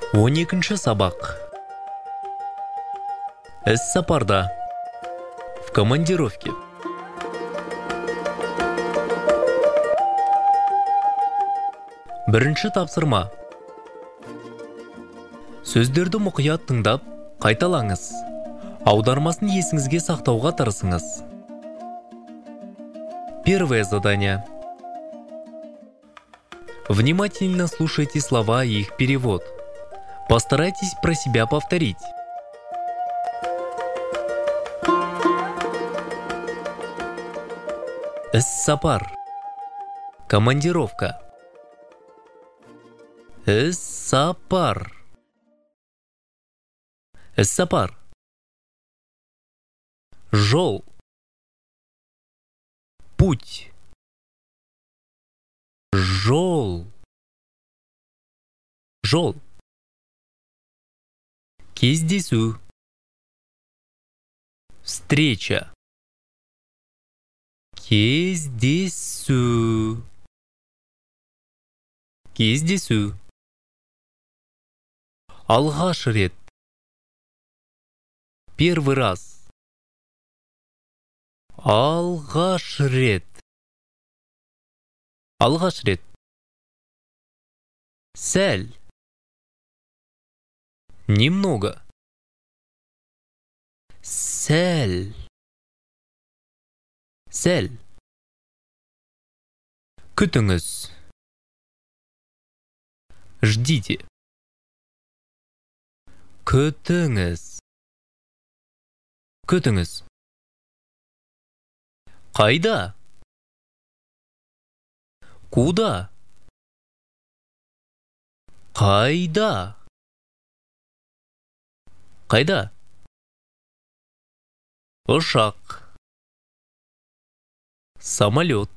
12-ші сабақ. Іс-сапарда. В командировке. Бірінші тапсырма. Сөздерді мұқият тыңдап, қайталаңыз. Аудармасын есіңізге сақтауға тырысыңыз. Первое задание. Внимательно слушайте слова и их перевод. Постарайтесь про себя повторить. Іс-сапар. Командировка. Іс-сапар. Іс-сапар. Жол. Путь. Жол. Жол. Кездесу. Встреча. Кездесу. Кездесу. Алғаш рет. Первый раз. Алғаш рет. Алғаш рет. Сәл. Немного. Сәл. Сәл. Күтіңіз. Ждите. Күтіңіз. Күтіңіз. Қайда? Куда? Қайда? Қайда? Ұшақ. Самолет.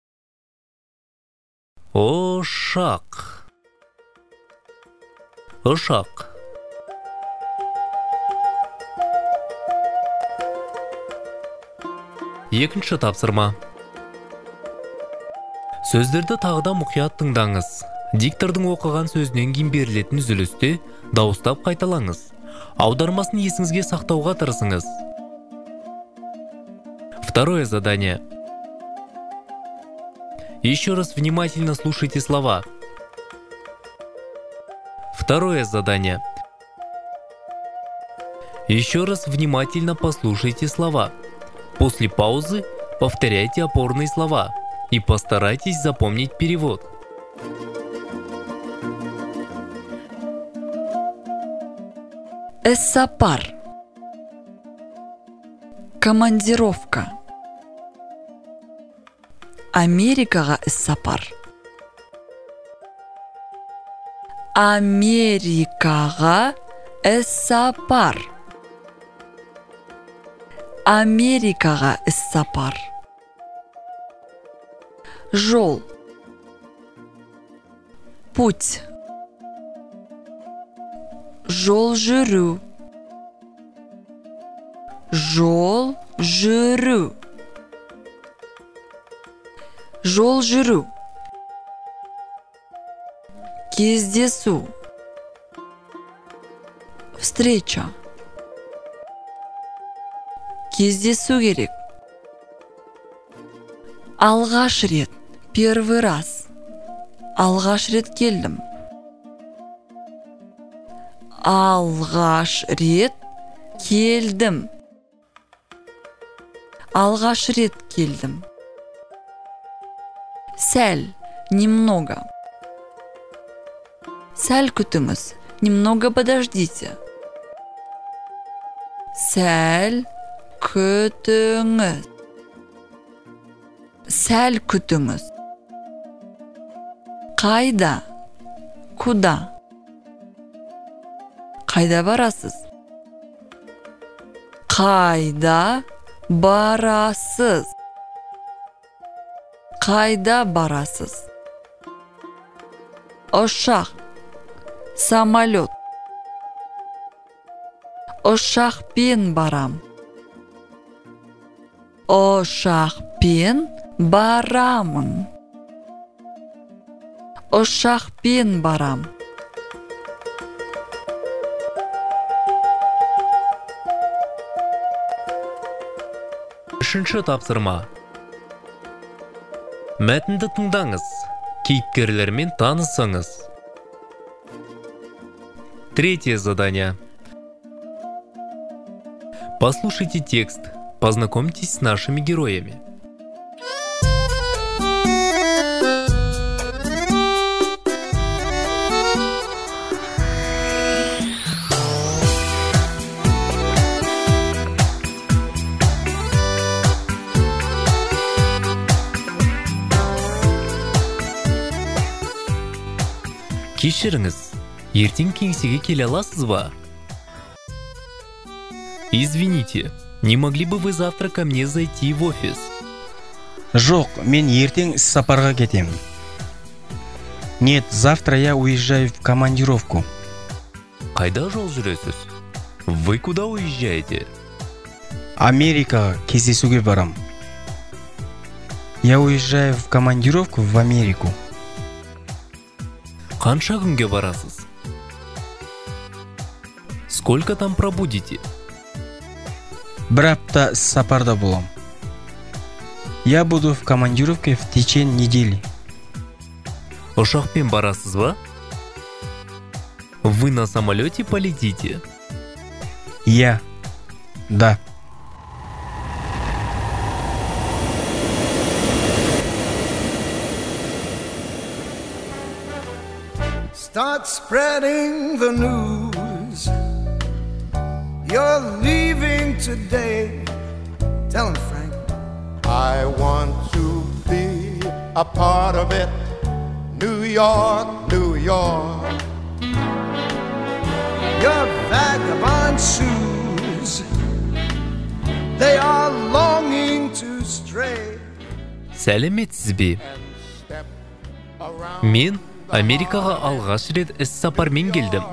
Ұшақ. Ұшақ. Екінші тапсырма. Сөздерді тағыда мұқият тыңдаңыз. Диктордың оқыған сөзінен кейін берілетін үзілісте дауыстап қайталаңыз. Аудармасын есіңізге сақтауға тырысыңыз. Второе задание. Еще раз внимательно слушайте слова. Второе задание. Еще раз внимательно послушайте слова. После паузы повторяйте опорные слова и постарайтесь запомнить перевод. Іс-сапар. Командировка. Америкаға іс-сапар. Америкаға іс-сапар. Америкаға іс-сапар. Жол. Путь. Жол жүру. Жол жүру. Жол жүру. Кездесу. Встреча. Кездесу керек. Алғаш рет. Первый раз. Алғаш рет келдім. Алғаш рет келдім. Алғаш рет келдім. Сәл. Немного. Сәл күтіңіз. Немного подождите. Сәл күтіңіз. Сәл күтіңіз. Қайда? Куда? Қайда барасыз? Қайда барасыз? Қайда барасыз? Ұшақ. Самолет. Ұшақпен барам. Ұшақпен барамын. Ұшақпен барам. Үшінші тапсырма. Мәтінді тыңдаңыз. Кейіпкерлермен танысыңыз. Третье задание. Послушайте текст. Познакомьтесь с нашими героями. Кешіріңіз, ертең кеңсеге келе аласыз ба? Извините, не могли бы вы завтра ко мне зайти в офис? Жоқ, мен ертең іссапарға кетемін. Нет, завтра я уезжаю в командировку. Қайда жол жүресіз? Вы куда уезжаете? Америкаға кездесуге барам. Я уезжаю в командировку в Америку. Қанша күнге барасыз? Сколько там пробудете? Бір апта іссапарда болам. Я буду в командировке в течение недели. Ұшақпен барасыз ба? Вы на самолете полетите? Да. Start spreading the news. You're leaving today. Tell him, Frank. I want to be a part of it. New York, New York. Your vagabond shoes, they are longing to stray. Сәлеметсіз бе? Мен Америкаға алғаш рет іссапармен келдім.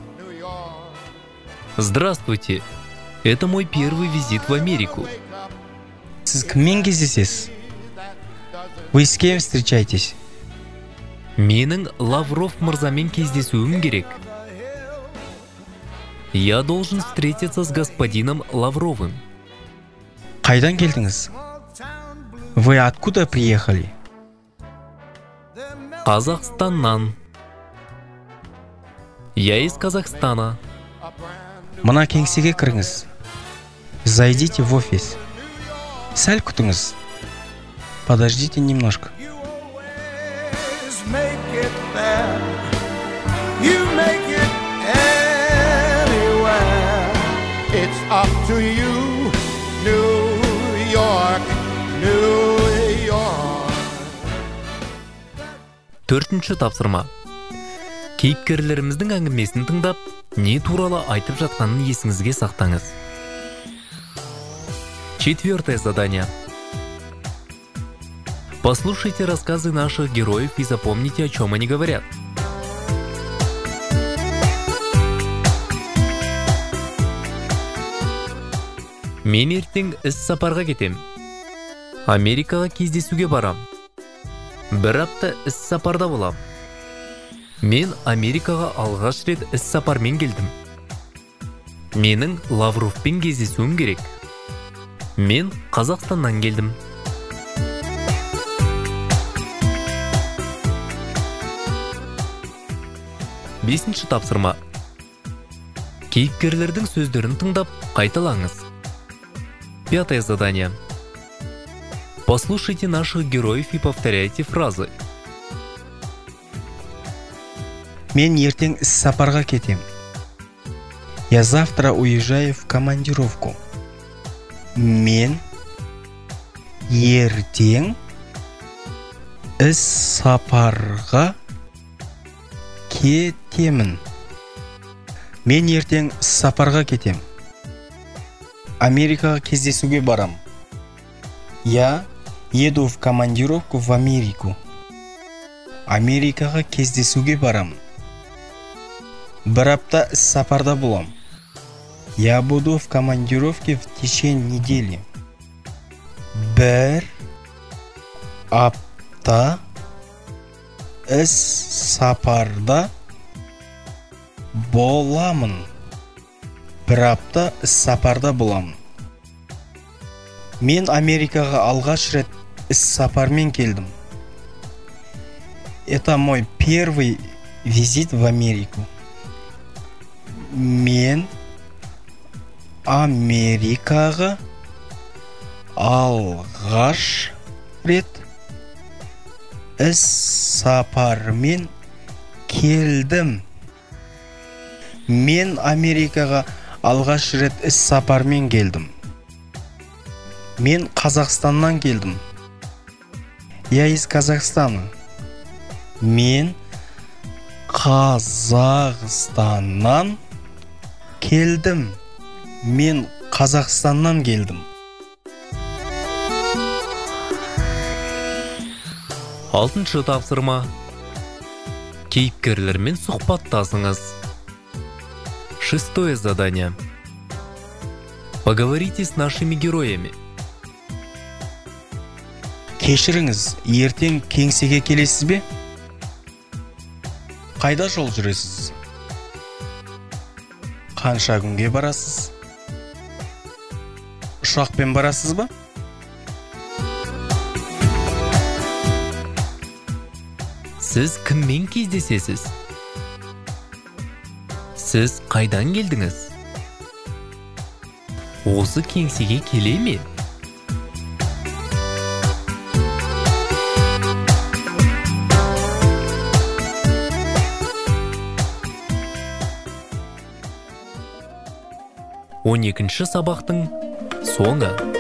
Здравствуйте. Это мой первый визит в Америку. Сіз кіммен кездесесіз? Вы с кем встречаетесь? Менің Лавров мырзамен кездесуім керек. Я должен встретиться с господином Лавровым. Қайдан келдіңіз? Вы откуда приехали? Казахстаннан. Я из Казахстана. Мына кеңсеге кіріңіз. Зайдите в офис. Сәл күтіңіз. Подождите немножко. Make it there. You make it anywhere. It's up to you, New York, New York. Төртінші тапсырма. Кейіпкерлеріміздің әңгімесін тыңдап, не туралы айтып жатқанын есіңізге сақтаңыз. Четвертое задание. Послушайте рассказы наших героев и запомните, о чем они говорят. Мен ертең іссапарға кетем. Америкаға кездесуге барам. Бір апта іссапарда болам. Мен Америкаға алғаш рет іссапармен келдім. Менің Лавровпен кездесуім керек. Мен Қазақстаннан келдім. Бесінші тапсырма. Кейіпкерлердің сөздерін тыңдап, қайталаңыз. Пятое задание. Послушайте наших героев и повторяйте фразы. Мен ертең іссапарға кетем. Я завтра уезжаю в командировку. Мен ертең іссапарға кетемін. Мен ертең сапарға кетем. Америкаға кездесуге барам. Я еду в командировку в Америку. Америкаға кездесуге барам. Бір апта сапарда болам. Я буду в командировке в течение недели. Бір апта сапарда боламын. Бір апта сапарда боламын. Мен Америкаға алғаш рет іс-сапармен келдім. Это мой первый визит в Америку. Мен Америкаға алғаш рет іс-сапармен келдім. Мен Америкаға алғаш рет іс-сапармен келдім. Мен Қазақстаннан келдім. Я из Казахстана. Мен Қазақстаннан келдім. Мен Қазақстаннан келдім. Алтыншы тапсырма. Кейіпкерлермен сұхбаттасыңыз. Шестое задание. Поговорите с нашими героями. Кешіріңіз, ертең кеңсеге келесіз бе? Қайда жол жүресіз? Қанша күнге барасыз? Ұшақпен барасыз ба? Сіз кіммен кездесесіз? Сіз қайдан келдіңіз? Осы кеңсеге келе ме? Он екінші сабақтың соңы.